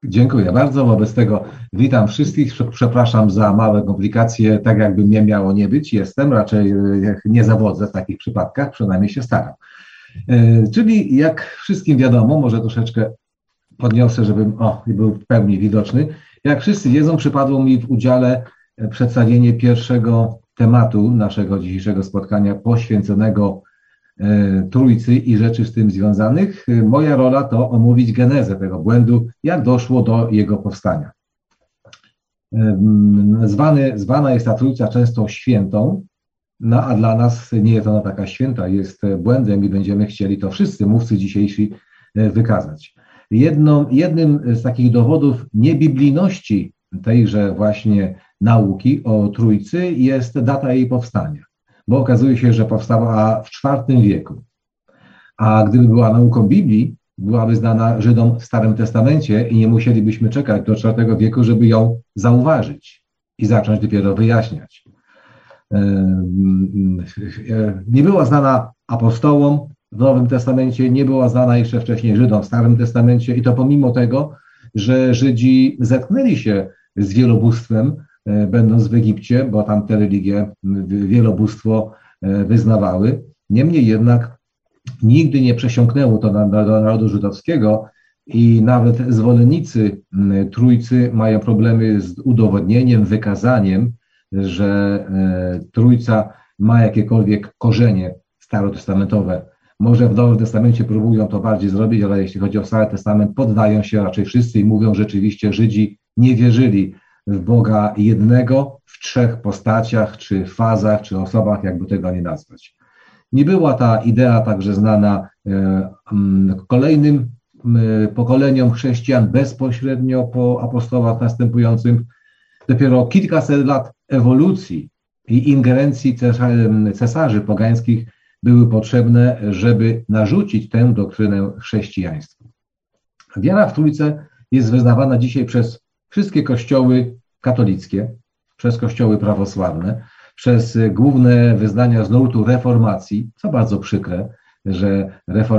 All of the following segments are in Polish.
Dziękuję bardzo. Wobec tego witam wszystkich. Przepraszam za małe komplikacje, tak jakby mnie miało nie być. Jestem, raczej nie zawodzę w takich przypadkach, przynajmniej się staram. Czyli jak wszystkim wiadomo, może troszeczkę podniosę, żebym był w pełni widoczny. Jak wszyscy wiedzą, przypadło mi w udziale przedstawienie pierwszego tematu naszego dzisiejszego spotkania poświęconego Trójcy i rzeczy z tym związanych. Moja rola to omówić genezę tego błędu, jak doszło do jego powstania. Zwana jest ta Trójca często świętą, no a dla nas nie jest ona taka święta, jest błędem i będziemy chcieli to wszyscy mówcy dzisiejsi wykazać. Jednym z takich dowodów niebiblijności tejże właśnie nauki o Trójcy jest data jej powstania, bo okazuje się, że powstała w IV wieku. A gdyby była nauką Biblii, byłaby znana Żydom w Starym Testamencie i nie musielibyśmy czekać do IV wieku, żeby ją zauważyć i zacząć dopiero wyjaśniać. Nie była znana apostołom w Nowym Testamencie, nie była znana jeszcze wcześniej Żydom w Starym Testamencie i to pomimo tego, że Żydzi zetknęli się z wielobóstwem, będąc w Egipcie, bo tam te religie wielobóstwo wyznawały. Niemniej jednak nigdy nie przesiąknęło to do narodu żydowskiego i nawet zwolennicy Trójcy mają problemy z udowodnieniem, wykazaniem, że Trójca ma jakiekolwiek korzenie starotestamentowe. Może w Nowym Testamencie próbują to bardziej zrobić, ale jeśli chodzi o Stary Testament, poddają się raczej wszyscy i mówią, że rzeczywiście Żydzi nie wierzyli w Boga jednego w trzech postaciach, czy fazach, czy osobach, jakby tego nie nazwać. Nie była ta idea także znana kolejnym pokoleniom chrześcijan bezpośrednio po apostołach następującym. Dopiero kilkaset lat ewolucji i ingerencji cesarzy pogańskich były potrzebne, żeby narzucić tę doktrynę chrześcijaństwu. Wiara w Trójcę jest wyznawana dzisiaj przez wszystkie kościoły katolickie, przez kościoły prawosławne, przez główne wyznania z nurtu reformacji, co bardzo przykre, że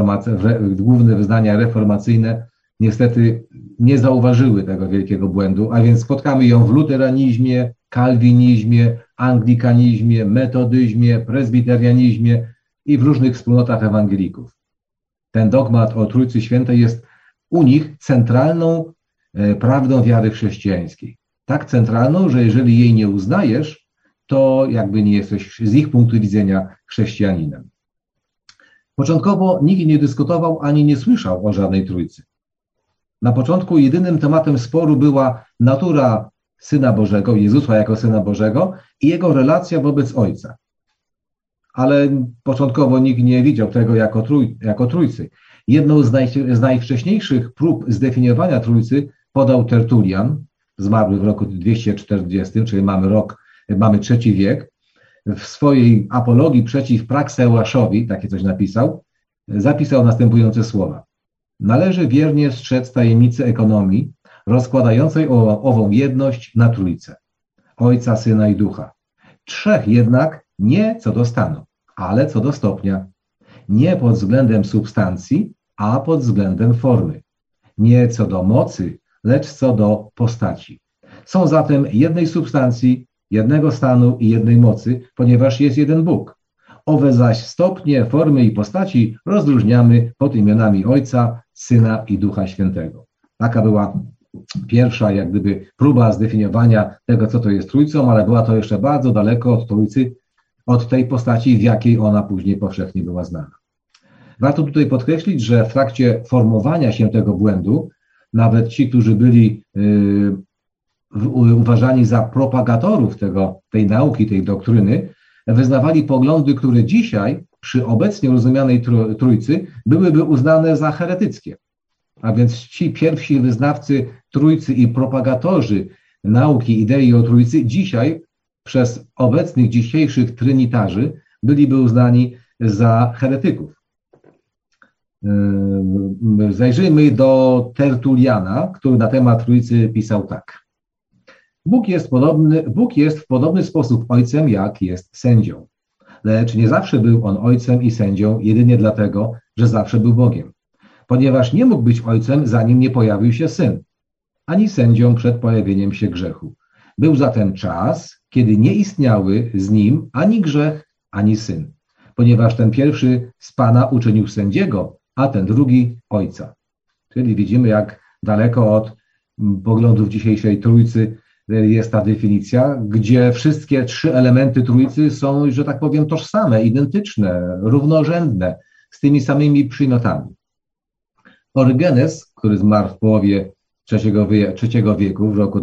główne wyznania reformacyjne niestety nie zauważyły tego wielkiego błędu, a więc spotkamy ją w luteranizmie, kalwinizmie, anglikanizmie, metodyzmie, prezbiterianizmie i w różnych wspólnotach ewangelików. Ten dogmat o Trójcy Świętej jest u nich centralną prawdą wiary chrześcijańskiej. Tak centralną, że jeżeli jej nie uznajesz, to jakby nie jesteś z ich punktu widzenia chrześcijaninem. Początkowo nikt nie dyskutował ani nie słyszał o żadnej Trójcy. Na początku jedynym tematem sporu była natura Syna Bożego, Jezusa jako Syna Bożego i jego relacja wobec Ojca. Ale początkowo nikt nie widział tego jako Trójcy. Jedną z najwcześniejszych prób zdefiniowania Trójcy podał Tertulian, zmarły w roku 240, czyli mamy III wiek. W swojej apologii przeciw Praxełaszowi, takie coś napisał, zapisał następujące słowa. Należy wiernie strzec tajemnicy ekonomii, rozkładającej ową jedność na Trójcę, Ojca, Syna i Ducha. Trzech jednak nie co do stanu, ale co do stopnia. Nie pod względem substancji, a pod względem formy. Nie co do mocy, lecz co do postaci. Są zatem jednej substancji, jednego stanu i jednej mocy, ponieważ jest jeden Bóg. Owe zaś stopnie, formy i postaci rozróżniamy pod imionami Ojca, Syna i Ducha Świętego. Taka była pierwsza jak gdyby próba zdefiniowania tego, co to jest Trójcą, ale była to jeszcze bardzo daleko od Trójcy, od tej postaci, w jakiej ona później powszechnie była znana. Warto tutaj podkreślić, że w trakcie formowania się tego błędu nawet ci, którzy byli uważani za propagatorów tej nauki, tej doktryny, wyznawali poglądy, które dzisiaj przy obecnie rozumianej Trójcy byłyby uznane za heretyckie. A więc ci pierwsi wyznawcy Trójcy i propagatorzy nauki, idei o Trójcy dzisiaj przez obecnych dzisiejszych trynitarzy byliby uznani za heretyków. Zajrzyjmy do Tertuliana, który na temat Trójcy pisał tak. Bóg jest w podobny sposób ojcem, jak jest sędzią. Lecz nie zawsze był on ojcem i sędzią jedynie dlatego, że zawsze był Bogiem. Ponieważ nie mógł być ojcem, zanim nie pojawił się Syn. ani sędzią przed pojawieniem się grzechu. Był zatem czas, kiedy nie istniały z nim ani grzech, ani syn, ponieważ ten pierwszy z Pana uczynił sędziego, a ten drugi ojca. Czyli widzimy, jak daleko od poglądów dzisiejszej Trójcy jest ta definicja, gdzie wszystkie trzy elementy Trójcy są, że tak powiem, tożsame, identyczne, równorzędne, z tymi samymi przymiotami. Orygenes, który zmarł w połowie III wieku, w roku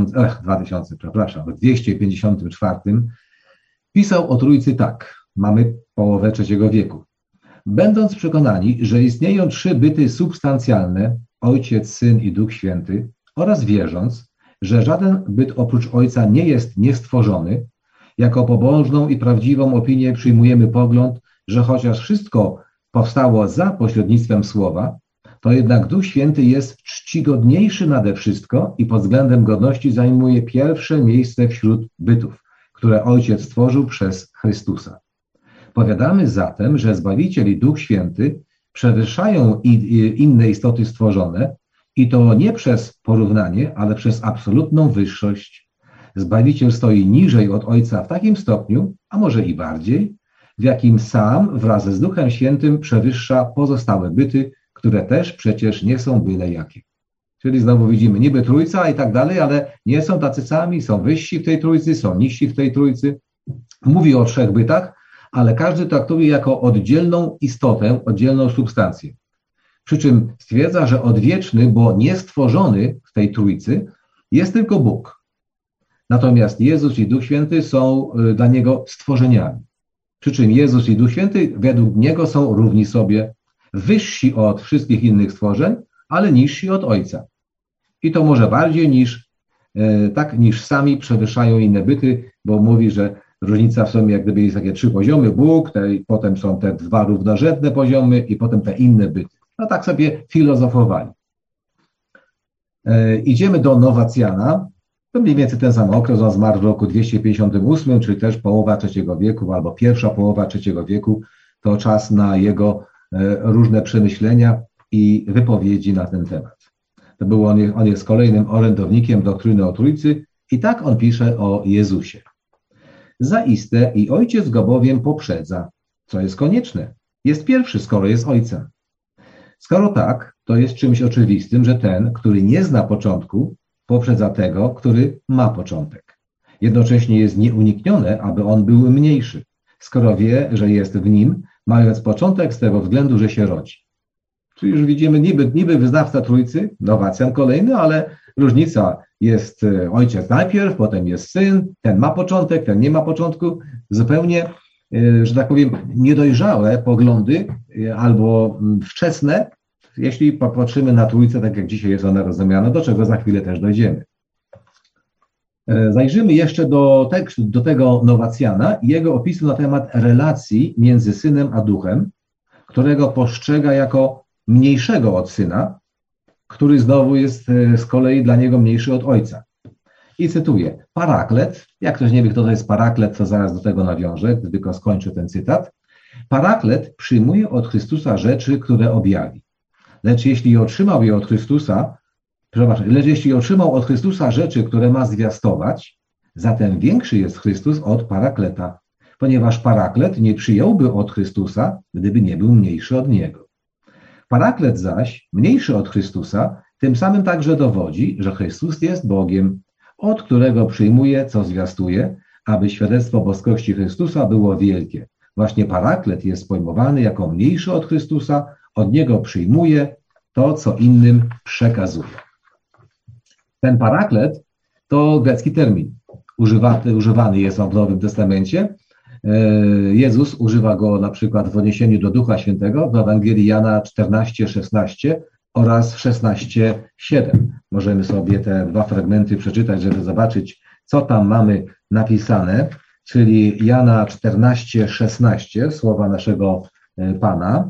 254, pisał o Trójcy tak, mamy połowę III wieku. Będąc przekonani, że istnieją trzy byty substancjalne, Ojciec, Syn i Duch Święty, oraz wierząc, że żaden byt oprócz Ojca nie jest niestworzony, jako pobożną i prawdziwą opinię przyjmujemy pogląd, że chociaż wszystko powstało za pośrednictwem Słowa, to jednak Duch Święty jest czcigodniejszy nade wszystko i pod względem godności zajmuje pierwsze miejsce wśród bytów, które Ojciec stworzył przez Chrystusa. Powiadamy zatem, że Zbawiciel i Duch Święty przewyższają inne istoty stworzone i to nie przez porównanie, ale przez absolutną wyższość. Zbawiciel stoi niżej od Ojca w takim stopniu, a może i bardziej, w jakim sam wraz z Duchem Świętym przewyższa pozostałe byty, które też przecież nie są byle jakie. Czyli znowu widzimy niby Trójca i tak dalej, ale nie są tacy sami, są wyżsi w tej Trójcy, są niżsi w tej Trójcy. Mówi o trzech bytach, ale każdy traktuje jako oddzielną istotę, oddzielną substancję. Przy czym stwierdza, że odwieczny, bo niestworzony w tej Trójcy jest tylko Bóg. Natomiast Jezus i Duch Święty są dla Niego stworzeniami. Przy czym Jezus i Duch Święty według Niego są równi sobie, wyżsi od wszystkich innych stworzeń, ale niżsi od Ojca. I to może bardziej niż sami przewyższają inne byty, bo mówi, że różnica w sumie jak gdyby jest takie trzy poziomy, Bóg, potem są te dwa równorzędne poziomy i potem te inne byty. No tak sobie filozofowali. Idziemy do Nowacjana. To mniej więcej ten sam okres, on zmarł w roku 258, czyli też połowa III wieku, albo pierwsza połowa III wieku, to czas na jego różne przemyślenia i wypowiedzi na ten temat. To był on jest kolejnym orędownikiem doktryny o Trójcy i tak on pisze o Jezusie. Zaiste i Ojciec go bowiem poprzedza, co jest konieczne. Jest pierwszy, skoro jest Ojcem. Skoro tak, to jest czymś oczywistym, że ten, który nie zna początku, poprzedza tego, który ma początek. Jednocześnie jest nieuniknione, aby on był mniejszy, skoro wie, że jest w nim, mając początek z tego względu, że się rodzi. Tu już widzimy niby wyznawca Trójcy, Nowacjan kolejny, ale różnica jest Ojciec najpierw, potem jest Syn, ten ma początek, ten nie ma początku. Zupełnie, że tak powiem, niedojrzałe poglądy albo wczesne, jeśli popatrzymy na Trójcę, tak jak dzisiaj jest ona rozumiana, do czego za chwilę też dojdziemy. Zajrzymy jeszcze do tego Nowacjana i jego opisu na temat relacji między Synem a Duchem, którego postrzega jako mniejszego od Syna, który znowu jest z kolei dla niego mniejszy od Ojca. I cytuję, Paraklet, jak ktoś nie wie, kto to jest Paraklet, to zaraz do tego nawiążę, gdy tylko skończę ten cytat. Paraklet przyjmuje od Chrystusa rzeczy, które objawi. Lecz jeśli otrzymał od Chrystusa rzeczy, które ma zwiastować, zatem większy jest Chrystus od Parakleta, ponieważ Paraklet nie przyjąłby od Chrystusa, gdyby nie był mniejszy od Niego. Paraklet zaś, mniejszy od Chrystusa, tym samym także dowodzi, że Chrystus jest Bogiem, od którego przyjmuje, co zwiastuje, aby świadectwo boskości Chrystusa było wielkie. Właśnie Paraklet jest pojmowany jako mniejszy od Chrystusa, od Niego przyjmuje to, co innym przekazuje. Ten Paraklet to grecki termin. Używany jest on w Nowym Testamencie. Jezus używa go na przykład w odniesieniu do Ducha Świętego w Ewangelii Jana 14:16 oraz 16:7. Możemy sobie te dwa fragmenty przeczytać, żeby zobaczyć, co tam mamy napisane, czyli Jana 14:16, słowa naszego Pana.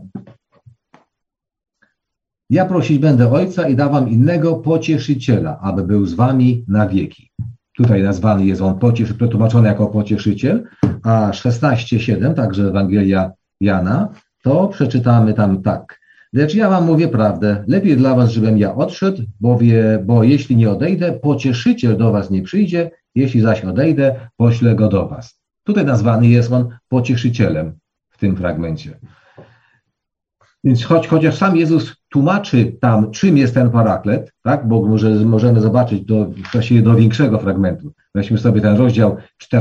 Ja prosić będę Ojca i da wam innego pocieszyciela, aby był z wami na wieki. Tutaj nazwany jest on przetłumaczony jako pocieszyciel, a 16:7, także Ewangelia Jana, to przeczytamy tam tak. Lecz ja wam mówię prawdę, lepiej dla was, żebym ja odszedł, bo jeśli nie odejdę, pocieszyciel do was nie przyjdzie, jeśli zaś odejdę, poślę go do was. Tutaj nazwany jest on pocieszycielem w tym fragmencie. Więc chociaż sam Jezus tłumaczy tam, czym jest ten paraklet, tak? Bo możemy zobaczyć właściwie do większego fragmentu. Weźmy sobie ten rozdział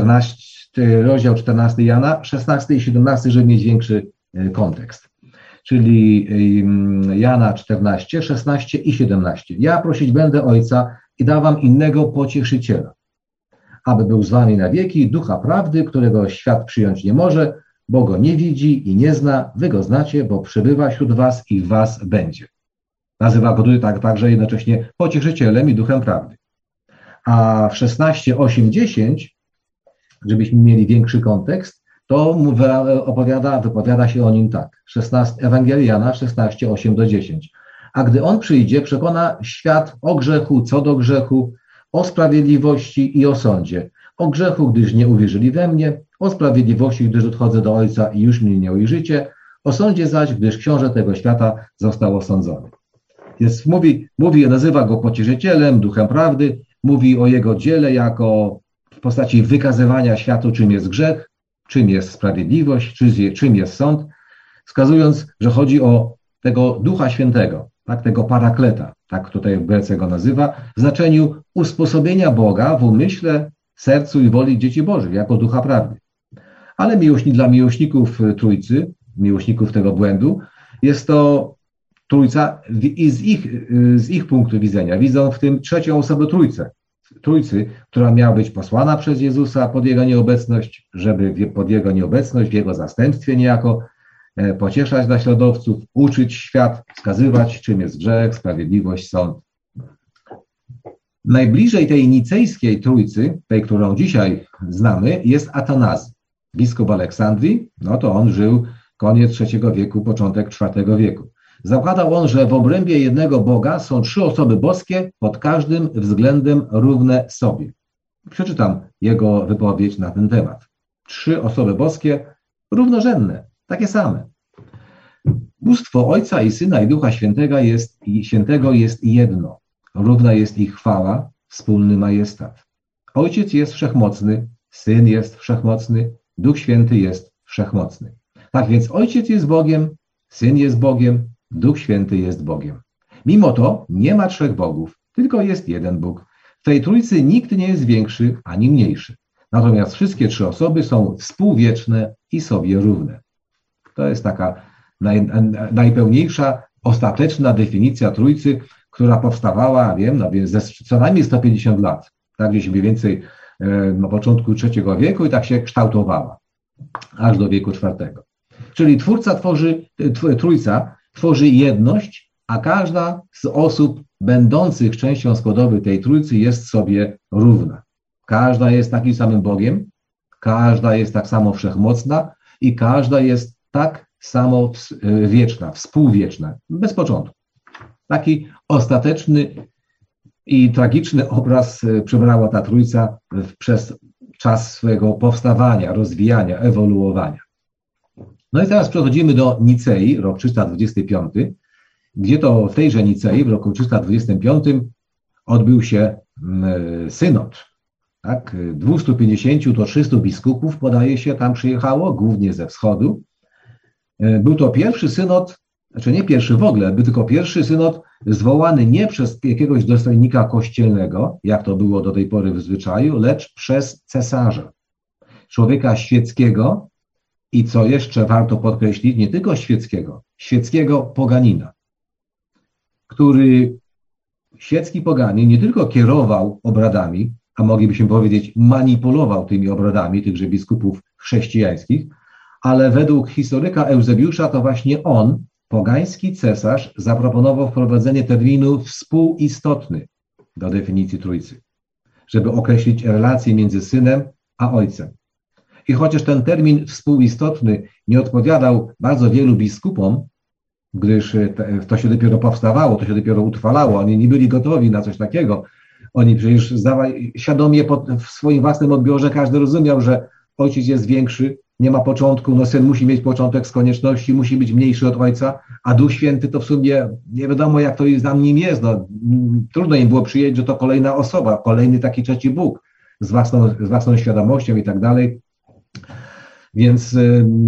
14 Jana, 16 i 17, żeby mieć większy kontekst. Czyli Jana 14, 16 i 17. Ja prosić będę Ojca i dam wam innego pocieszyciela, aby był z wami na wieki, Ducha Prawdy, którego świat przyjąć nie może, bo go nie widzi i nie zna, wy go znacie, bo przebywa wśród was i w was będzie. Nazywa go tutaj także jednocześnie pocieszycielem i Duchem Prawdy. A w 16, 8, 10, żebyśmy mieli większy kontekst, to wypowiada się o nim tak. Ewangelia Jana 16, 8 do 10. A gdy on przyjdzie, przekona świat o grzechu, co do grzechu, o sprawiedliwości i o sądzie. O grzechu, gdyż nie uwierzyli we mnie, o sprawiedliwości, gdyż odchodzę do Ojca i już mnie nie ujrzycie, o sądzie zaś, gdyż książę tego świata został osądzony. Więc nazywa go pocieszycielem, Duchem Prawdy, mówi o jego dziele jako w postaci wykazywania światu, czym jest grzech, czym jest sprawiedliwość, czym jest sąd, wskazując, że chodzi o tego Ducha Świętego, tak, tego parakleta, tak tutaj w Grece go nazywa, w znaczeniu usposobienia Boga w umyśle, sercu i woli dzieci Bożych, jako Ducha Prawdy. Ale dla miłośników Trójcy, miłośników tego błędu, jest to Trójca i z ich punktu widzenia widzą w tym trzecią osobę Trójcy, która miała być posłana przez Jezusa pod Jego nieobecność, żeby pod Jego nieobecność, w Jego zastępstwie niejako pocieszać naśladowców, uczyć świat, wskazywać, czym jest grzech, sprawiedliwość, sąd. Najbliżej tej nicejskiej Trójcy, tej, którą dzisiaj znamy, jest Atanazy, biskup Aleksandrii. No to on żył koniec III wieku, początek IV wieku. Zakładał on, że w obrębie jednego Boga są trzy osoby boskie, pod każdym względem równe sobie. Przeczytam jego wypowiedź na ten temat. Trzy osoby boskie, równorzędne, takie same. Bóstwo Ojca i Syna i Ducha Świętego jest jedno. Równa jest ich chwała, wspólny majestat. Ojciec jest wszechmocny, Syn jest wszechmocny, Duch Święty jest wszechmocny. Tak więc Ojciec jest Bogiem, Syn jest Bogiem, Duch Święty jest Bogiem. Mimo to nie ma trzech Bogów, tylko jest jeden Bóg. W tej Trójcy nikt nie jest większy ani mniejszy. Natomiast wszystkie trzy osoby są współwieczne i sobie równe. To jest taka najpełniejsza, ostateczna definicja Trójcy, która powstawała, ze co najmniej 150 lat. Tak gdzieś mniej więcej na początku III wieku i tak się kształtowała, aż do wieku IV. Czyli Trójca tworzy jedność, a każda z osób będących częścią składowej tej Trójcy jest sobie równa. Każda jest takim samym Bogiem, każda jest tak samo wszechmocna i każda jest tak samo wieczna, współwieczna, bez początku. Taki ostateczny i tragiczny obraz przybrała ta Trójca przez czas swojego powstawania, rozwijania, ewoluowania. No i teraz przechodzimy do Nicei, rok 325, gdzie to w tejże Nicei, w roku 325 odbył się synod. Tak? 250 do 300 biskupów, podaje się, tam przyjechało, głównie ze wschodu. Był to pierwszy synod, znaczy nie pierwszy w ogóle, był tylko pierwszy synod zwołany nie przez jakiegoś dostojnika kościelnego, jak to było do tej pory w zwyczaju, lecz przez cesarza, człowieka świeckiego i co jeszcze warto podkreślić, nie tylko świeckiego poganina, który świecki poganin nie tylko kierował obradami, a moglibyśmy powiedzieć manipulował tymi obradami tychże biskupów chrześcijańskich, ale według historyka Eusebiusza to właśnie on, pogański cesarz, zaproponował wprowadzenie terminu współistotny do definicji Trójcy, żeby określić relację między Synem a Ojcem. I chociaż ten termin współistotny nie odpowiadał bardzo wielu biskupom, gdyż to się dopiero powstawało, to się dopiero utrwalało, oni nie byli gotowi na coś takiego. Oni przecież świadomie w swoim własnym odbiorze każdy rozumiał, że Ojciec jest większy nie ma początku, no Syn musi mieć początek z konieczności, musi być mniejszy od Ojca, a Duch Święty to w sumie nie wiadomo, jak to tam nim jest. No, trudno im było przyjąć, że to kolejna osoba, kolejny taki trzeci Bóg z własną świadomością i tak dalej. Więc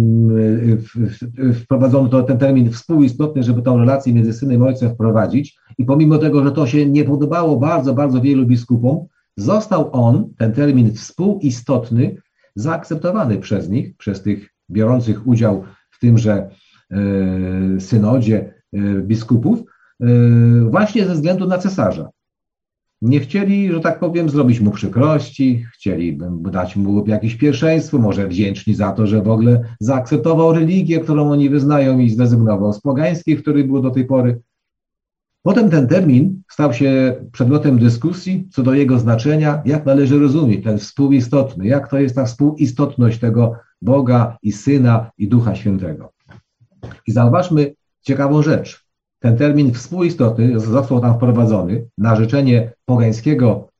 wprowadzono ten termin współistotny, żeby tą relację między Synem i Ojcem wprowadzić. I pomimo tego, że to się nie podobało bardzo, bardzo wielu biskupom, został on, ten termin współistotny, zaakceptowany przez nich, przez tych biorących udział w tymże synodzie biskupów, właśnie ze względu na cesarza. Nie chcieli, że tak powiem, zrobić mu przykrości, chcieli dać mu jakieś pierwszeństwo, może wdzięczni za to, że w ogóle zaakceptował religię, którą oni wyznają i zrezygnował z pogańskich, który był do tej pory. Potem ten termin stał się przedmiotem dyskusji co do jego znaczenia, jak należy rozumieć ten współistotny, jak to jest ta współistotność tego Boga i Syna i Ducha Świętego. I zauważmy ciekawą rzecz. Ten termin współistotny został tam wprowadzony na życzenie pogańskiego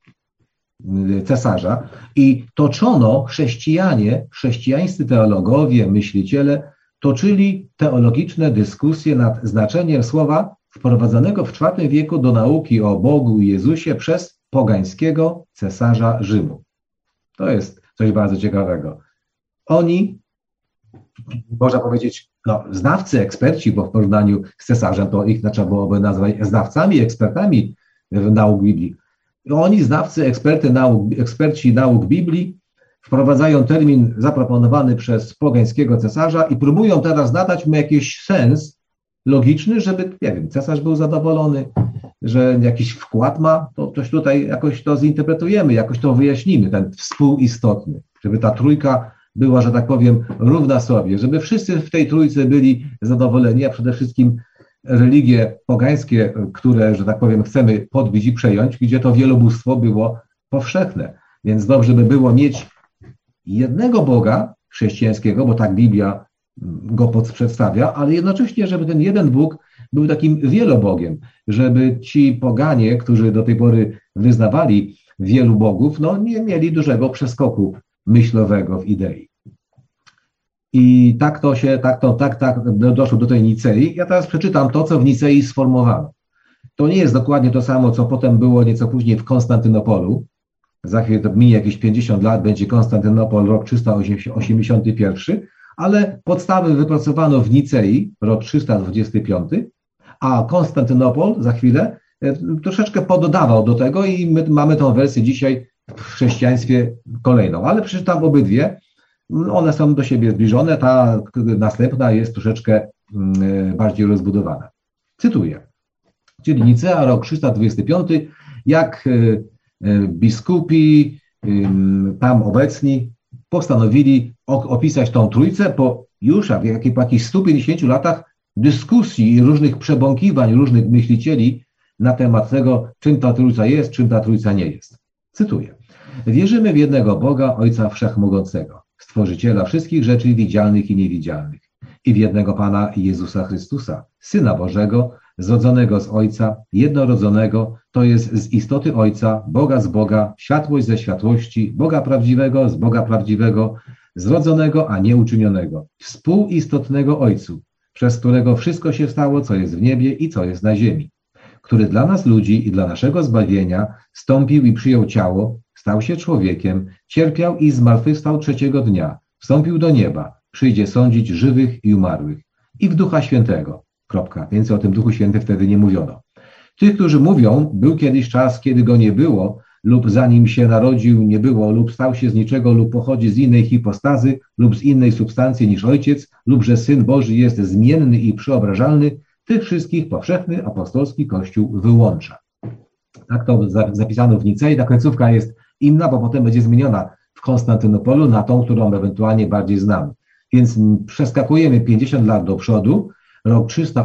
cesarza i toczono chrześcijańscy teologowie, myśliciele, toczyli teologiczne dyskusje nad znaczeniem słowa wprowadzonego w IV wieku do nauki o Bogu i Jezusie przez pogańskiego cesarza Rzymu. To jest coś bardzo ciekawego. Oni, można powiedzieć, znawcy, eksperci, bo w porównaniu z cesarzem to ich trzeba byłoby nazwać znawcami, ekspertami nauk Biblii. Oni, znawcy, eksperci nauk Biblii, wprowadzają termin zaproponowany przez pogańskiego cesarza i próbują teraz nadać mu jakiś sens logiczny, żeby, nie wiem, cesarz był zadowolony, że jakiś wkład ma, to coś tutaj jakoś to zinterpretujemy, jakoś to wyjaśnimy, ten współistotny, żeby ta trójka była, że tak powiem, równa sobie, żeby wszyscy w tej trójce byli zadowoleni, a przede wszystkim religie pogańskie, które, że tak powiem, chcemy podbić i przejąć, gdzie to wielobóstwo było powszechne. Więc dobrze by było mieć jednego Boga chrześcijańskiego, bo tak Biblia go przedstawia, ale jednocześnie, żeby ten jeden Bóg był takim wielobogiem, żeby ci poganie, którzy do tej pory wyznawali wielu bogów, nie mieli dużego przeskoku myślowego w idei. I tak doszło do tej Nicei. Ja teraz przeczytam to, co w Nicei sformułowano. To nie jest dokładnie to samo, co potem było nieco później w Konstantynopolu. Za chwilę to minie jakieś 50 lat, będzie Konstantynopol, rok 381, ale podstawy wypracowano w Nicei, rok 325, a Konstantynopol za chwilę troszeczkę pododawał do tego i my mamy tą wersję dzisiaj w chrześcijaństwie kolejną, ale przeczytam obydwie. One są do siebie zbliżone, ta następna jest troszeczkę bardziej rozbudowana. Cytuję. Czyli Nicea, rok 325, jak biskupi tam obecni postanowili opisać tą trójcę po już po jakichś 150 latach dyskusji i różnych przebąkiwań różnych myślicieli na temat tego, czym ta trójca jest, czym ta trójca nie jest. Cytuję. Wierzymy w jednego Boga, Ojca Wszechmogącego, Stworzyciela wszystkich rzeczy widzialnych i niewidzialnych, i w jednego Pana Jezusa Chrystusa, Syna Bożego, zrodzonego z Ojca, jednorodzonego, to jest z istoty Ojca, Boga z Boga, światłość ze światłości, Boga prawdziwego z Boga prawdziwego, zrodzonego, a nie uczynionego, współistotnego Ojcu, przez którego wszystko się stało, co jest w niebie i co jest na ziemi, który dla nas ludzi i dla naszego zbawienia stąpił i przyjął ciało, stał się człowiekiem, cierpiał i zmartwychwstał trzeciego dnia, wstąpił do nieba, przyjdzie sądzić żywych i umarłych. I w Ducha Świętego. Kropka. Więcej o tym Duchu Świętym wtedy nie mówiono. Tych, którzy mówią, był kiedyś czas, kiedy go nie było, lub zanim się narodził nie było, lub stał się z niczego, lub pochodzi z innej hipostazy, lub z innej substancji niż Ojciec, lub że Syn Boży jest zmienny i przeobrażalny, tych wszystkich powszechny apostolski Kościół wyłącza. Tak to zapisano w Nicei. Ta końcówka jest inna, bo potem będzie zmieniona w Konstantynopolu na tą, którą ewentualnie bardziej znamy. Więc przeskakujemy 50 lat do przodu, rok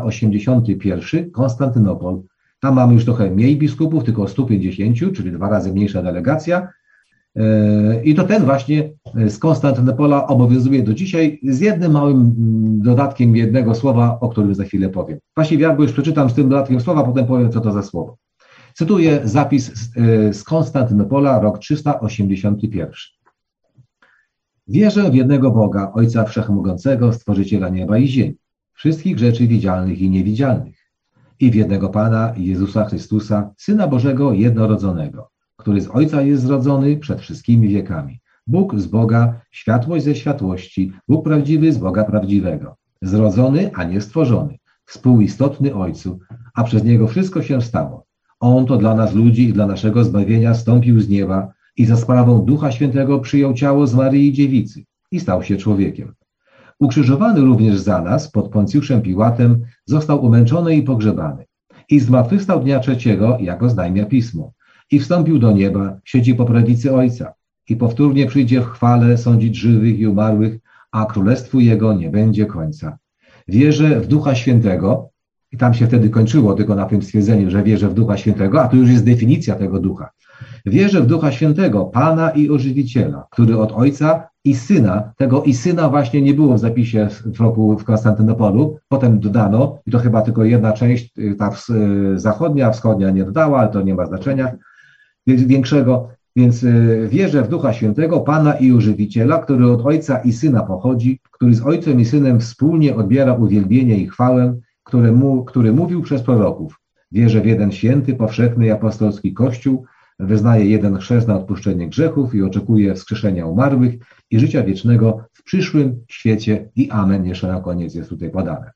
381, Konstantynopol. Tam mamy już trochę mniej biskupów, tylko 150, czyli 2 razy mniejsza delegacja. I to ten właśnie z Konstantynopola obowiązuje do dzisiaj z jednym małym dodatkiem jednego słowa, o którym za chwilę powiem. Właściwie ja go już przeczytam z tym dodatkiem słowa, potem powiem, co to za słowo. Cytuję zapis z Konstantynopola, rok 381. Wierzę w jednego Boga, Ojca Wszechmogącego, Stworzyciela nieba i ziemi, wszystkich rzeczy widzialnych i niewidzialnych, i w jednego Pana, Jezusa Chrystusa, Syna Bożego jednorodzonego, który z Ojca jest zrodzony przed wszystkimi wiekami. Bóg z Boga, światłość ze światłości, Bóg prawdziwy z Boga prawdziwego, zrodzony, a nie stworzony, współistotny Ojcu, a przez Niego wszystko się stało. On to dla nas ludzi i dla naszego zbawienia stąpił z nieba i za sprawą Ducha Świętego przyjął ciało z Maryi Dziewicy i stał się człowiekiem. Ukrzyżowany również za nas pod Poncjuszem Piłatem, został umęczony i pogrzebany. I zmartwychwstał dnia trzeciego, jak oznajmia Pismo. I wstąpił do nieba, siedzi po prawicy Ojca. I powtórnie przyjdzie w chwale sądzić żywych i umarłych, a królestwu Jego nie będzie końca. Wierzę w Ducha Świętego, i tam się wtedy kończyło tylko na tym stwierdzeniu, że wierzę w Ducha Świętego, a tu już jest definicja tego Ducha. Wierzę w Ducha Świętego, Pana i Ożywiciela, który od Ojca i Syna, tego i Syna właśnie nie było w zapisie w Konstantynopolu, potem dodano, i to chyba tylko jedna część, ta zachodnia, wschodnia nie dodała, ale to nie ma znaczenia większego, więc wierzę w Ducha Świętego, Pana i Ożywiciela, który od Ojca i Syna pochodzi, który z Ojcem i Synem wspólnie odbiera uwielbienie i chwałę, który mówił przez proroków. Wierzę w jeden święty, powszechny i apostolski Kościół, wyznaję jeden chrzest na odpuszczenie grzechów i oczekuję wskrzeszenia umarłych i życia wiecznego w przyszłym świecie i amen, jeszcze na koniec jest tutaj podane.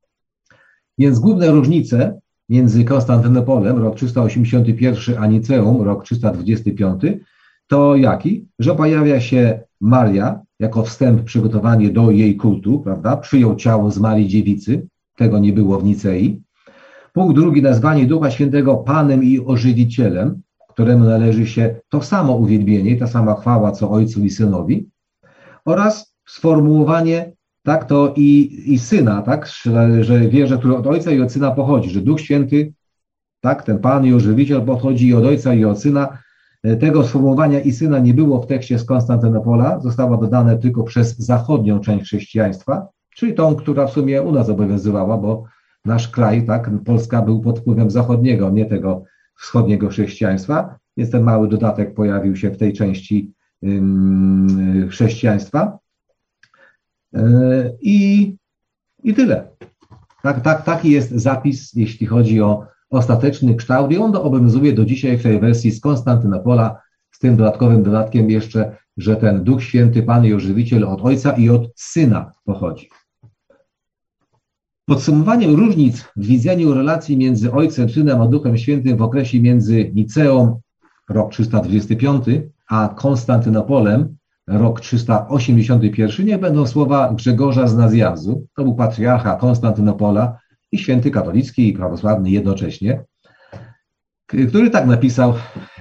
Więc główne różnice między Konstantynopolem, rok 381, a Niceum, rok 325, to jaki? Że pojawia się Maria jako wstęp, przygotowanie do jej kultu, prawda? Przyjął ciało z Marii Dziewicy, tego nie było w Nicei. Punkt drugi, nazwanie Ducha Świętego Panem i Ożywicielem, któremu należy się to samo uwielbienie, ta sama chwała, co Ojcu i Synowi, oraz sformułowanie, tak, to i Syna, tak, że wierzę, który od Ojca i od Syna pochodzi, że Duch Święty, tak, ten Pan i Ożywiciel pochodzi i od Ojca i od Syna. Tego sformułowania i Syna nie było w tekście z Konstantynopola, zostało dodane tylko przez zachodnią część chrześcijaństwa, czyli tą, która w sumie u nas obowiązywała, bo nasz kraj, tak, Polska był pod wpływem zachodniego, nie tego wschodniego chrześcijaństwa, więc ten mały dodatek pojawił się w tej części chrześcijaństwa. I tyle. Taki jest zapis, jeśli chodzi o ostateczny kształt i on obowiązuje do dzisiaj w tej wersji z Konstantynopola, z tym dodatkowym dodatkiem jeszcze, że ten Duch Święty, Pan i Ożywiciel od Ojca i od Syna pochodzi. Podsumowaniem różnic w widzeniu relacji między Ojcem, Synem a Duchem Świętym w okresie między Niceą, rok 325, a Konstantynopolem, rok 381, niech będą słowa Grzegorza z Nazjazu, to był patriarcha Konstantynopola i święty katolicki i prawosławny jednocześnie, który tak napisał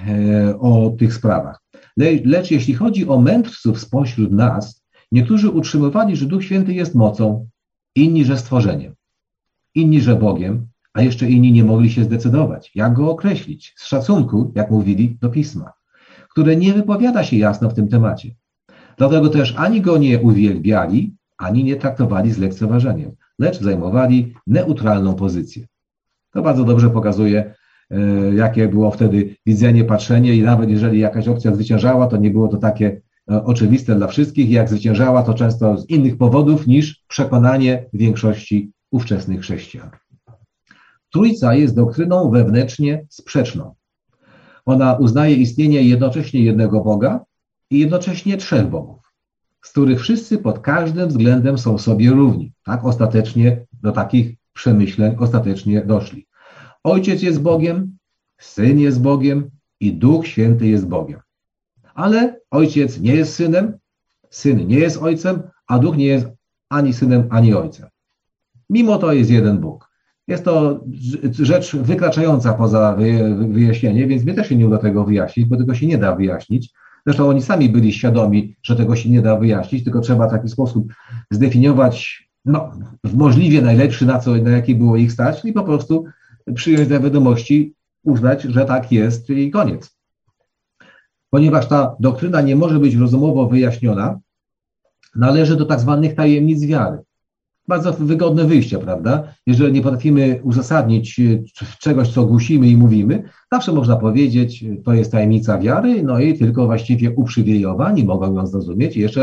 o tych sprawach. Lecz jeśli chodzi o mędrców spośród nas, niektórzy utrzymywali, że Duch Święty jest mocą, inni, że stworzeniem, inni, że Bogiem, a jeszcze inni nie mogli się zdecydować, jak go określić, z szacunku, jak mówili, do Pisma, które nie wypowiada się jasno w tym temacie. Dlatego też ani go nie uwielbiali, ani nie traktowali z lekceważeniem, lecz zajmowali neutralną pozycję. To bardzo dobrze pokazuje, jakie było wtedy widzenie, patrzenie i nawet jeżeli jakaś opcja zwyciężała, to nie było to takie oczywiste dla wszystkich. Jak zwyciężała, to często z innych powodów niż przekonanie większości ówczesnych chrześcijan. Trójca jest doktryną wewnętrznie sprzeczną. Ona uznaje istnienie jednocześnie jednego Boga i jednocześnie trzech bogów, z których wszyscy pod każdym względem są sobie równi. Tak ostatecznie do takich przemyśleń ostatecznie doszli. Ojciec jest Bogiem, Syn jest Bogiem i Duch Święty jest Bogiem. Ale Ojciec nie jest Synem, Syn nie jest Ojcem, a Duch nie jest ani Synem, ani Ojcem. Mimo to jest jeden Bóg. Jest to rzecz wykraczająca poza wyjaśnienie, więc mnie też się nie uda tego wyjaśnić, bo tego się nie da wyjaśnić. Zresztą oni sami byli świadomi, że tego się nie da wyjaśnić, tylko trzeba w taki sposób zdefiniować, w możliwie najlepszy, na jaki było ich stać, i po prostu przyjąć za wiadomości, uznać, że tak jest i koniec. Ponieważ ta doktryna nie może być rozumowo wyjaśniona, należy do tak zwanych tajemnic wiary. Bardzo wygodne wyjście, prawda? Jeżeli nie potrafimy uzasadnić czegoś, co głosimy i mówimy, zawsze można powiedzieć, to jest tajemnica wiary, no i tylko właściwie uprzywilejowani mogą ją zrozumieć i jeszcze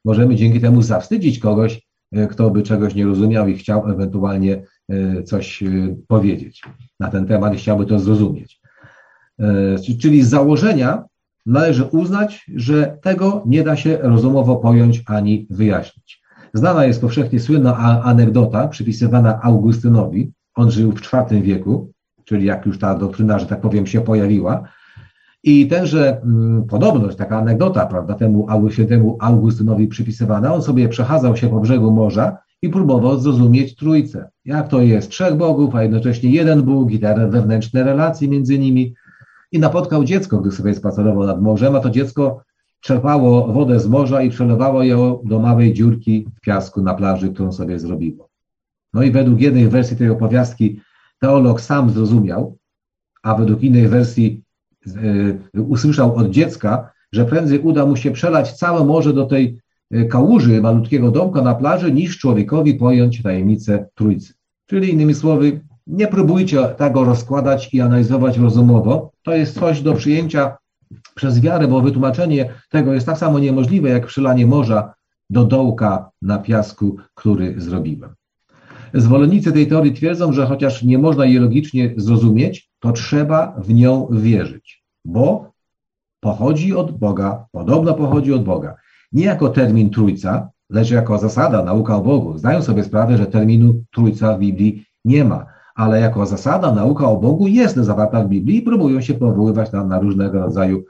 możemy dzięki temu zawstydzić kogoś, kto by czegoś nie rozumiał i chciał ewentualnie coś powiedzieć na ten temat i chciałby to zrozumieć. Czyli z założenia należy uznać, że tego nie da się rozumowo pojąć ani wyjaśnić. Znana jest powszechnie słynna anegdota przypisywana Augustynowi. On żył w IV wieku, czyli jak już ta doktryna, że tak powiem, się pojawiła. I tenże podobność, taka anegdota, prawda, temu świętemu Augustynowi przypisywana, on sobie przechadzał się po brzegu morza i próbował zrozumieć Trójcę. Jak to jest 3 bogów, a jednocześnie jeden Bóg i te wewnętrzne relacje między nimi. I napotkał dziecko, gdy sobie spacerował nad morzem, a to dziecko czerpało wodę z morza i przelewało ją do małej dziurki w piasku na plaży, którą sobie zrobiło. No i według jednej wersji tej opowiastki teolog sam zrozumiał, a według innej wersji usłyszał od dziecka, że prędzej uda mu się przelać całe morze do tej kałuży malutkiego domka na plaży, niż człowiekowi pojąć tajemnicę Trójcy. Czyli innymi słowy, nie próbujcie tego rozkładać i analizować rozumowo. To jest coś do przyjęcia przez wiarę, bo wytłumaczenie tego jest tak samo niemożliwe, jak przelanie morza do dołka na piasku, który zrobiłem. Zwolennicy tej teorii twierdzą, że chociaż nie można jej logicznie zrozumieć, to trzeba w nią wierzyć, bo pochodzi od Boga, podobno pochodzi od Boga. Nie jako termin Trójca, lecz jako zasada, nauka o Bogu. Zdają sobie sprawę, że terminu Trójca w Biblii nie ma, ale jako zasada, nauka o Bogu jest zawarta w Biblii i próbują się powoływać na różnego rodzaju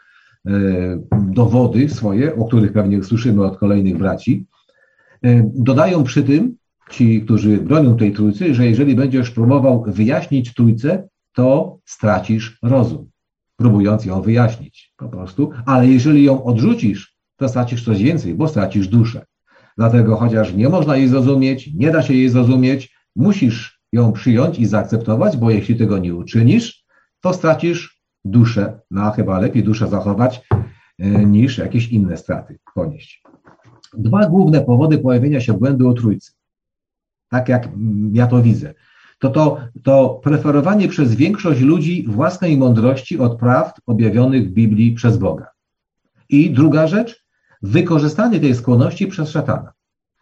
dowody swoje, o których pewnie słyszymy od kolejnych braci. Dodają przy tym ci, którzy bronią tej Trójcy, że jeżeli będziesz próbował wyjaśnić Trójcę, to stracisz rozum, próbując ją wyjaśnić po prostu, ale jeżeli ją odrzucisz, to stracisz coś więcej, bo stracisz duszę. Dlatego chociaż nie można jej zrozumieć, nie da się jej zrozumieć, musisz ją przyjąć i zaakceptować, bo jeśli tego nie uczynisz, to stracisz duszę. No a chyba lepiej duszę zachować, niż jakieś inne straty ponieść. 2 główne powody pojawienia się błędu o Trójcy, tak jak ja to widzę, to preferowanie przez większość ludzi własnej mądrości od prawd objawionych w Biblii przez Boga. I druga rzecz, wykorzystanie tej skłonności przez szatana.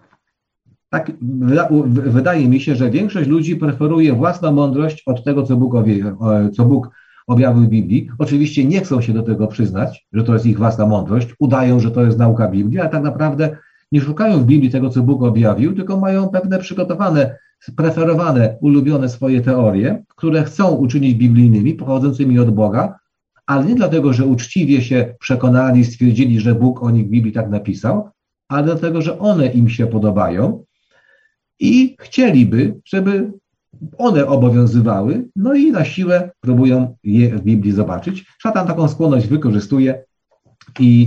Tak wydaje mi się, że większość ludzi preferuje własną mądrość od tego, co Bóg objawił w Biblii. Oczywiście nie chcą się do tego przyznać, że to jest ich własna mądrość, udają, że to jest nauka Biblii, ale tak naprawdę nie szukają w Biblii tego, co Bóg objawił, tylko mają pewne przygotowane, preferowane, ulubione swoje teorie, które chcą uczynić biblijnymi, pochodzącymi od Boga, ale nie dlatego, że uczciwie się przekonali, stwierdzili, że Bóg o nich w Biblii tak napisał, ale dlatego, że one im się podobają i chcieliby, żeby one obowiązywały, no i na siłę próbują je w Biblii zobaczyć. Szatan taką skłonność wykorzystuje i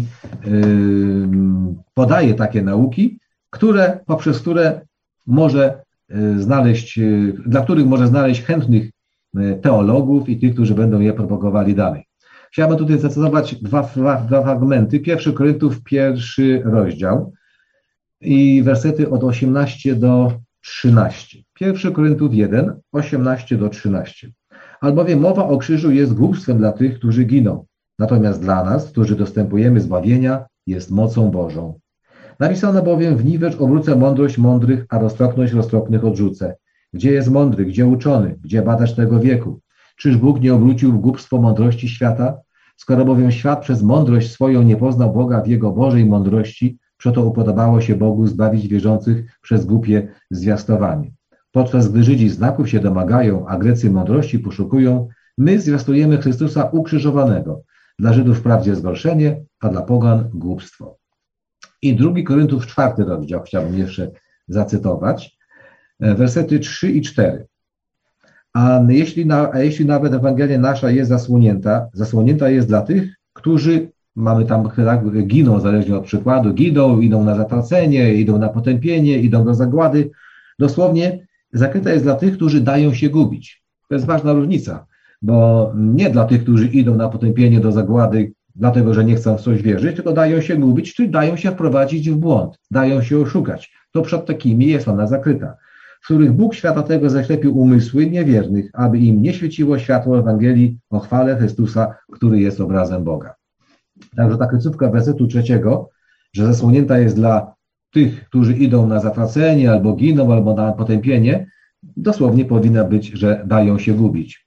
podaje takie nauki, poprzez które może znaleźć, dla których może znaleźć chętnych teologów i tych, którzy będą je propagowali dalej. Chciałbym tutaj zacytować dwa fragmenty. 1 Koryntów, 1 rozdział i wersety od 18 do 13. 1 Koryntów 1, 18 do 13. Albowiem mowa o krzyżu jest głupstwem dla tych, którzy giną. Natomiast dla nas, którzy dostępujemy zbawienia, jest mocą Bożą. Napisano bowiem: w niwecz obrócę mądrość mądrych, a roztropność roztropnych odrzucę. Gdzie jest mądry, gdzie uczony, gdzie badacz tego wieku? Czyż Bóg nie obrócił w głupstwo mądrości świata? Skoro bowiem świat przez mądrość swoją nie poznał Boga w Jego Bożej mądrości, przeto upodobało się Bogu zbawić wierzących przez głupie zwiastowanie. Podczas gdy Żydzi znaków się domagają, a Grecy mądrości poszukują, my zwiastujemy Chrystusa ukrzyżowanego. Dla Żydów wprawdzie zgorszenie, a dla pogan głupstwo. I 2 Koryntów 4 rozdział chciałbym jeszcze zacytować, wersety 3 i 4. A jeśli nawet Ewangelia nasza jest zasłonięta jest dla tych, którzy, mamy tam, giną zależnie od przykładu, idą na zatracenie, idą na potępienie, idą do zagłady. Dosłownie zakryta jest dla tych, którzy dają się gubić. To jest ważna różnica, bo nie dla tych, którzy idą na potępienie, do zagłady, dlatego, że nie chcą w coś wierzyć, tylko dają się gubić, czy dają się wprowadzić w błąd, dają się oszukać. To przed takimi jest ona zakryta, w których Bóg świata tego zaślepił umysły niewiernych, aby im nie świeciło światło Ewangelii o chwale Chrystusa, który jest obrazem Boga. Także ta końcówka wersetu 3, że zasłonięta jest dla tych, którzy idą na zatracenie, albo giną, albo na potępienie, dosłownie powinna być, że dają się gubić.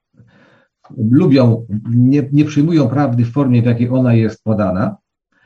Nie przyjmują prawdy w formie, w jakiej ona jest podana,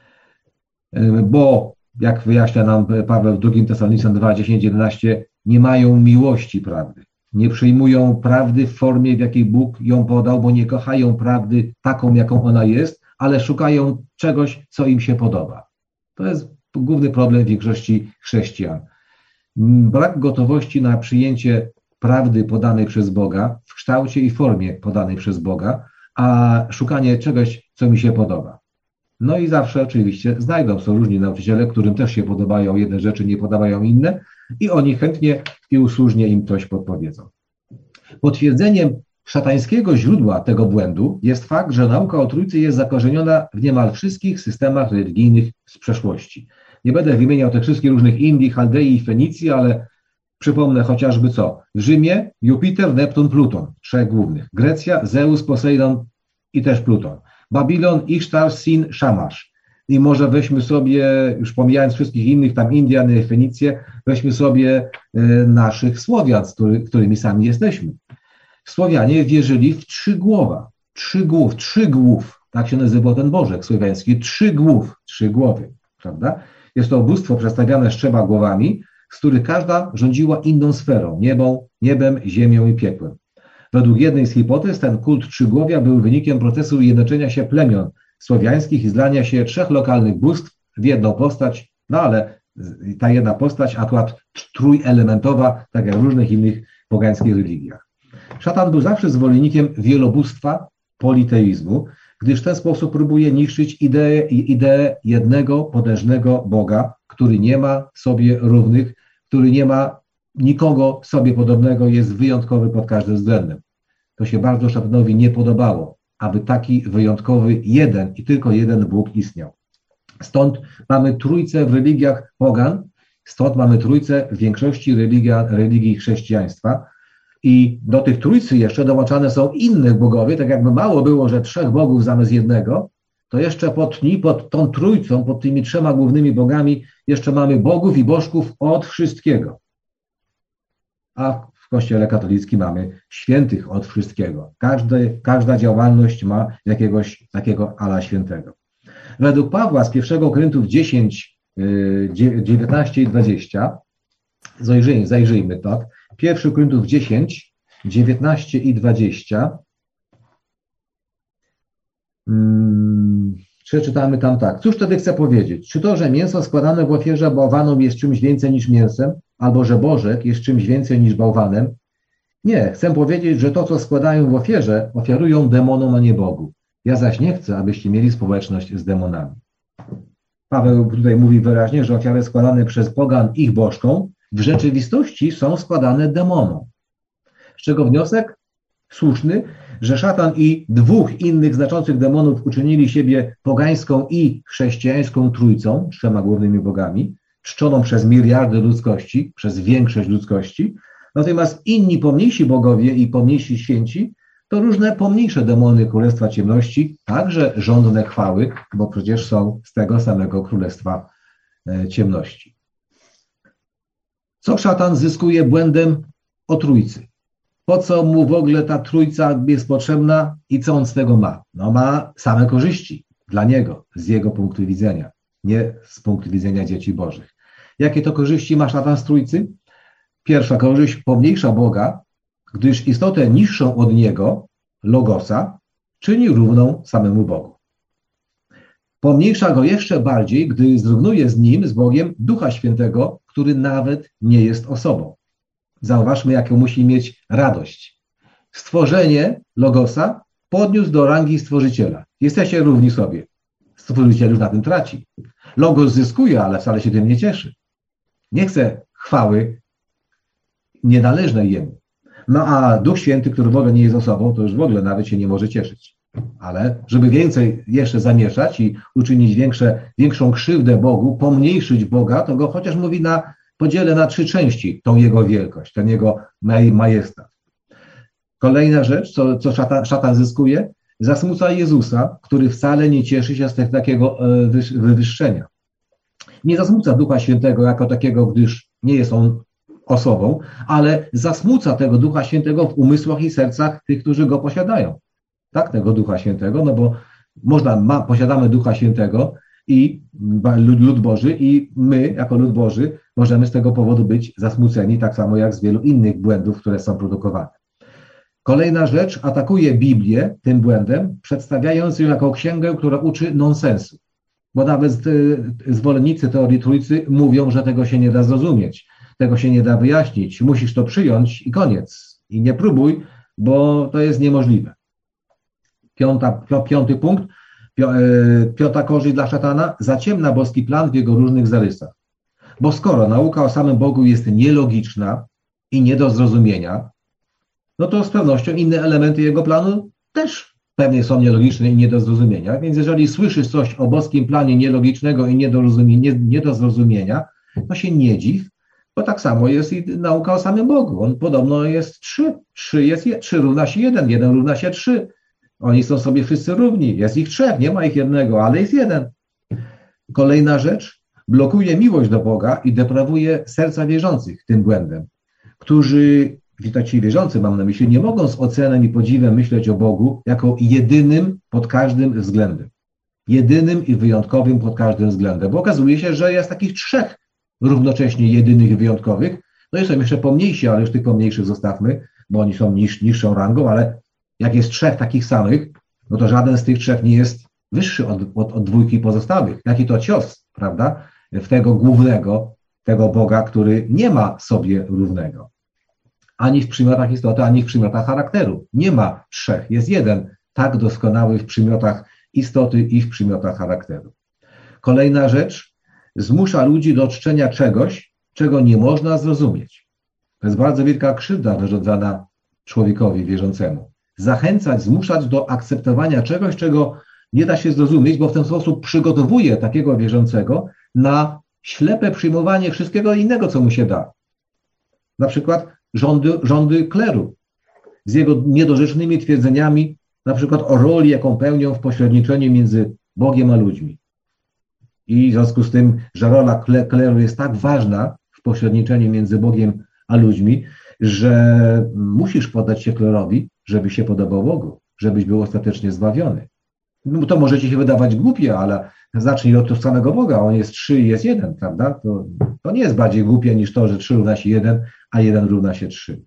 bo, jak wyjaśnia nam Paweł w 2 Tesaloniczan 2, 10, 11, nie mają miłości prawdy. Nie przyjmują prawdy w formie, w jakiej Bóg ją podał, bo nie kochają prawdy taką, jaką ona jest, ale szukają czegoś, co im się podoba. To jest główny problem większości chrześcijan. Brak gotowości na przyjęcie prawdy podanej przez Boga, w kształcie i formie podanej przez Boga, a szukanie czegoś, co mi się podoba. No i zawsze oczywiście są różni nauczyciele, którym też się podobają jedne rzeczy, nie podobają inne i oni chętnie i usłużnie im coś podpowiedzą. Potwierdzeniem szatańskiego źródła tego błędu jest fakt, że nauka o Trójcy jest zakorzeniona w niemal wszystkich systemach religijnych z przeszłości. Nie będę wymieniał tych wszystkich różnych Indii, Chaldei i Fenicji, ale przypomnę chociażby co? W Rzymie Jupiter, Neptun, Pluton, 3 głównych. Grecja, Zeus, Poseidon i też Pluton. Babilon, Isztar, Sin, Szamasz. I może weźmy sobie, już pomijając wszystkich innych, tam Indian, Fenicję, weźmy sobie naszych Słowian, którymi sami jesteśmy. Słowianie wierzyli w 3 głów, tak się nazywał ten bożek słowiański, 3 głowy, prawda? Jest to bóstwo przedstawiane z 3 głowami, z których każda rządziła inną sferą, niebem, ziemią i piekłem. Według jednej z hipotez ten kult trzygłowia był wynikiem procesu jednoczenia się plemion słowiańskich i zlania się 3 lokalnych bóstw w jedną postać, no ale ta jedna postać akurat trójelementowa, tak jak w różnych innych pogańskich religiach. Szatan był zawsze zwolennikiem wielobóstwa, politeizmu, gdyż w ten sposób próbuje niszczyć ideę jednego potężnego Boga, który nie ma sobie równych, który nie ma nikogo sobie podobnego, jest wyjątkowy pod każdym względem. To się bardzo szatanowi nie podobało, aby taki wyjątkowy jeden i tylko jeden Bóg istniał. Stąd mamy trójcę w religiach pogan, stąd mamy trójcę w większości religii chrześcijaństwa i do tych trójcy jeszcze dołączane są inne bogowie, tak jakby mało było, że 3 bogów zamiast jednego, to jeszcze pod tą trójcą, pod tymi 3 głównymi bogami jeszcze mamy bogów i bożków od wszystkiego. A w Kościele katolickim mamy świętych od wszystkiego. Każda działalność ma jakiegoś takiego ala świętego. Według Pawła z 1 Koryntiów 10, 19 i 20, zajrzyjmy tak, 1 Koryntiów 10, 19 i 20, przeczytamy tam tak. Cóż wtedy chcę powiedzieć? Czy to, że mięso składane w ofierze bałwanom jest czymś więcej niż mięsem, albo że bożek jest czymś więcej niż bałwanem? Nie, chcę powiedzieć, że to, co składają w ofierze, ofiarują demonom, a nie Bogu. Ja zaś nie chcę, abyście mieli społeczność z demonami. Paweł tutaj mówi wyraźnie, że ofiary składane przez pogan ich bożkom w rzeczywistości są składane demonom. Z czego wniosek? Słuszny, że szatan i 2 innych znaczących demonów uczynili siebie pogańską i chrześcijańską trójcą, 3 głównymi bogami, czczoną przez miliardy ludzkości, przez większość ludzkości, natomiast inni pomniejsi bogowie i pomniejsi święci to różne pomniejsze demony Królestwa Ciemności, także żądne chwały, bo przecież są z tego samego Królestwa Ciemności. Co szatan zyskuje błędem o trójcy? Po co mu w ogóle ta trójca jest potrzebna i co on z tego ma? No ma same korzyści dla niego, z jego punktu widzenia, nie z punktu widzenia dzieci bożych. Jakie to korzyści ma szatan z trójcy? Pierwsza korzyść, pomniejsza Boga, gdyż istotę niższą od niego, Logosa, czyni równą samemu Bogu. Pomniejsza go jeszcze bardziej, gdy zrównuje z nim, z Bogiem, Ducha Świętego, który nawet nie jest osobą. Zauważmy, jaką musi mieć radość. Stworzenie Logosa podniósł do rangi Stworzyciela. Jesteście równi sobie. Stworzyciel już na tym traci. Logos zyskuje, ale wcale się tym nie cieszy. Nie chce chwały nienależnej jemu. No a Duch Święty, który w ogóle nie jest osobą, to już w ogóle nawet się nie może cieszyć. Ale żeby więcej jeszcze zamieszać i uczynić większą krzywdę Bogu, pomniejszyć Boga, to go chociaż mówi podzielę na 3 części tą jego wielkość, ten jego majestat. Kolejna rzecz, co szatan zyskuje, zasmuca Jezusa, który wcale nie cieszy się z takiego wywyższenia. Nie zasmuca Ducha Świętego jako takiego, gdyż nie jest on osobą, ale zasmuca tego Ducha Świętego w umysłach i sercach tych, którzy go posiadają. Tak, tego Ducha Świętego, no bo posiadamy Ducha Świętego i lud Boży i my, jako lud Boży, możemy z tego powodu być zasmuceni, tak samo jak z wielu innych błędów, które są produkowane. Kolejna rzecz, atakuje Biblię tym błędem, przedstawiając ją jako księgę, która uczy nonsensu. Bo nawet zwolennicy teorii Trójcy mówią, że tego się nie da zrozumieć, tego się nie da wyjaśnić, musisz to przyjąć i koniec. I nie próbuj, bo to jest niemożliwe. Piąty punkt, piąta korzyść dla szatana, zaciemna boski plan w jego różnych zarysach. Bo skoro nauka o samym Bogu jest nielogiczna i nie do zrozumienia, no to z pewnością inne elementy jego planu też pewnie są nielogiczne i nie do zrozumienia. Więc jeżeli słyszysz coś o boskim planie nielogicznego i nie do zrozumienia, to się nie dziw, bo tak samo jest i nauka o samym Bogu. On podobno jest 3. 3 równa się 1, 1 równa się 3. Oni są sobie wszyscy równi. Jest ich 3, nie ma ich jednego, ale jest jeden. Kolejna rzecz, blokuje miłość do Boga i deprawuje serca wierzących tym błędem, którzy, ci wierzący mam na myśli, nie mogą z ocenem i podziwem myśleć o Bogu jako jedynym pod każdym względem. Jedynym i wyjątkowym pod każdym względem. Bo okazuje się, że jest takich 3 równocześnie jedynych i wyjątkowych. No i są jeszcze pomniejsi, ale już tych pomniejszych zostawmy, bo oni są niższą rangą, ale jak jest 3 takich samych, no to żaden z tych 3 nie jest wyższy od 2 pozostałych. Jaki to cios, prawda? W tego głównego, tego Boga, który nie ma sobie równego. Ani w przymiotach istoty, ani w przymiotach charakteru. Nie ma 3, jest jeden, tak doskonały w przymiotach istoty i w przymiotach charakteru. Kolejna rzecz, zmusza ludzi do czczenia czegoś, czego nie można zrozumieć. To jest bardzo wielka krzywda wyrządzana człowiekowi wierzącemu. Zachęcać, zmuszać do akceptowania czegoś, czego nie da się zrozumieć, bo w ten sposób przygotowuje takiego wierzącego na ślepe przyjmowanie wszystkiego innego, co mu się da. Na przykład rządy kleru z jego niedorzecznymi twierdzeniami, na przykład o roli, jaką pełnią w pośredniczeniu między Bogiem a ludźmi. I w związku z tym, że rola kleru jest tak ważna w pośredniczeniu między Bogiem a ludźmi, że musisz poddać się klerowi, żeby się podobał Bogu, żebyś był ostatecznie zbawiony. No, to może ci się wydawać głupie, ale zacznij od samego Boga. On jest 3 i jest 1, prawda? To nie jest bardziej głupie niż to, że 3 równa się 1, a 1 równa się 3.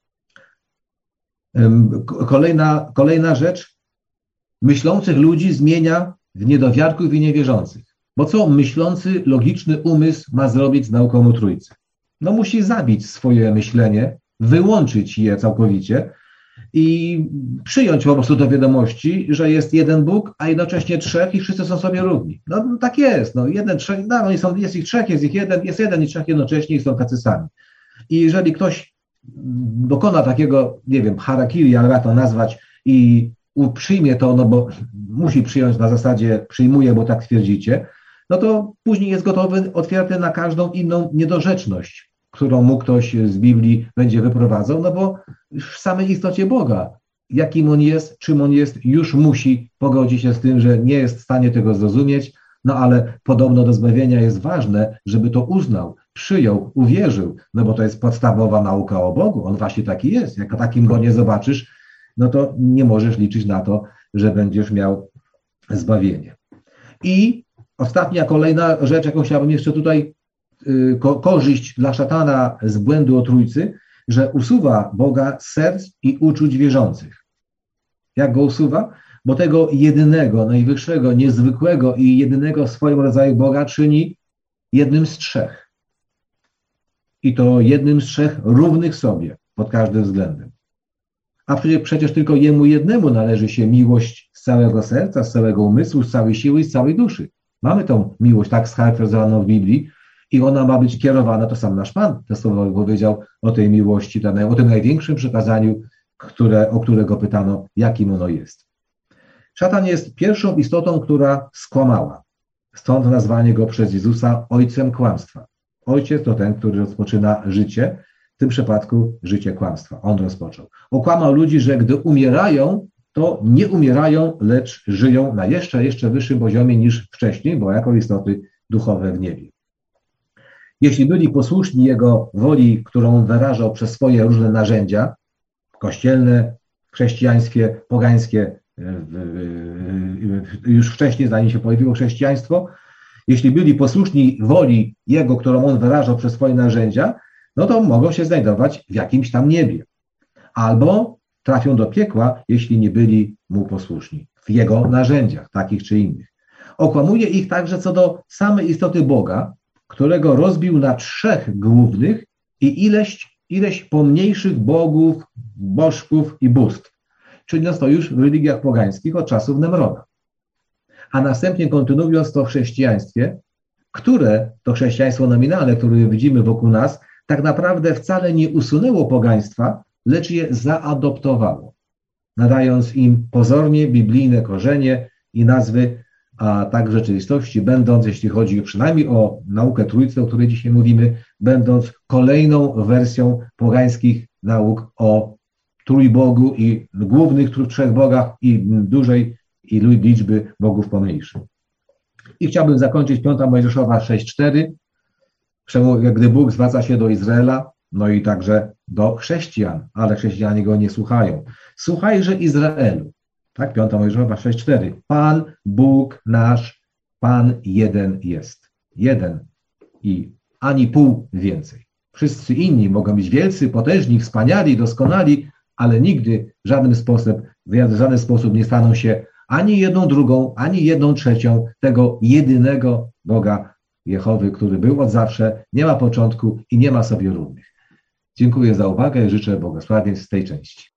Kolejna rzecz. Myślących ludzi zmienia w niedowiarków i niewierzących. Bo co myślący, logiczny umysł ma zrobić z nauką o Trójcy? No musi zabić swoje myślenie, wyłączyć je całkowicie i przyjąć po prostu do wiadomości, że jest jeden Bóg, a jednocześnie 3 i wszyscy są sobie równi. No tak jest. No 1, 3, jest ich 3, jest ich 1, jest 1 i 3 jednocześnie i są tacy sami. I jeżeli ktoś dokona takiego, nie wiem, harakiri, ale jak to nazwać, i przyjmie to, no bo musi przyjąć na zasadzie przyjmuje, bo tak twierdzicie, no to później jest gotowy, otwarty na każdą inną niedorzeczność, którą mu ktoś z Biblii będzie wyprowadzał, no bo w samej istocie Boga, jakim On jest, czym On jest, już musi pogodzić się z tym, że nie jest w stanie tego zrozumieć, no ale podobno do zbawienia jest ważne, żeby to uznał, przyjął, uwierzył, no bo to jest podstawowa nauka o Bogu, On właśnie taki jest. Jak takim Go nie zobaczysz, no to nie możesz liczyć na to, że będziesz miał zbawienie. I ostatnia, kolejna rzecz, jaką chciałbym jeszcze tutaj, korzyść dla szatana z błędu o Trójcy, że usuwa Boga z serc i uczuć wierzących. Jak go usuwa? Bo tego jedynego, najwyższego, niezwykłego i jedynego w swoim rodzaju Boga czyni jednym z 3. I to jednym z 3 równych sobie pod każdym względem. A przecież tylko Jemu jednemu należy się miłość z całego serca, z całego umysłu, z całej siły i z całej duszy. Mamy tą miłość tak scharakteryzowaną w Biblii i ona ma być kierowana, to sam nasz Pan te słowa powiedział o tej miłości, o tym największym przykazaniu, o którego pytano, jakim ono jest. Szatan jest pierwszą istotą, która skłamała. Stąd nazwanie go przez Jezusa ojcem kłamstwa. Ojciec to ten, który rozpoczyna życie, w tym przypadku życie kłamstwa. On rozpoczął. Okłamał ludzi, że gdy umierają, to nie umierają, lecz żyją na jeszcze wyższym poziomie niż wcześniej, bo jako istoty duchowe w niebie. jeśli byli posłuszni Jego woli, którą wyrażał przez swoje różne narzędzia, kościelne, chrześcijańskie, pogańskie, już wcześniej, zanim się pojawiło chrześcijaństwo, jeśli byli posłuszni woli Jego, którą On wyrażał przez swoje narzędzia, no to mogą się znajdować w jakimś tam niebie. Albo trafią do piekła, jeśli nie byli Mu posłuszni w Jego narzędziach, takich czy innych. Okłamuje ich także co do samej istoty Boga, którego rozbił na 3 głównych i ileś pomniejszych bogów, bożków i bóstw. Czyli nas to już w religiach pogańskich od czasów Nemroda. A następnie kontynuując to w chrześcijaństwie, które to chrześcijaństwo nominalne, które widzimy wokół nas, tak naprawdę wcale nie usunęło pogaństwa, lecz je zaadoptowało, nadając im pozornie biblijne korzenie i nazwy, a tak w rzeczywistości będąc, jeśli chodzi przynajmniej o naukę Trójcy, o której dzisiaj mówimy, będąc kolejną wersją pogańskich nauk o Trójbogu i głównych 3 bogach i dużej liczby bogów pomniejszych. I chciałbym zakończyć 5 Mojżeszowa 6:4, gdy Bóg zwraca się do Izraela, no i także do chrześcijan, ale chrześcijanie go nie słuchają. Słuchajże Izraelu. Tak, 5 Mojżeszowa 6:4. Pan, Bóg nasz, Pan jeden jest. Jeden i ani pół więcej. Wszyscy inni mogą być wielcy, potężni, wspaniali, doskonali, ale nigdy w żaden sposób nie staną się ani 1/2, ani 1/3 tego jedynego Boga Jehowy, który był od zawsze, nie ma początku i nie ma sobie równych. Dziękuję za uwagę i życzę błogosławieństw z tej części.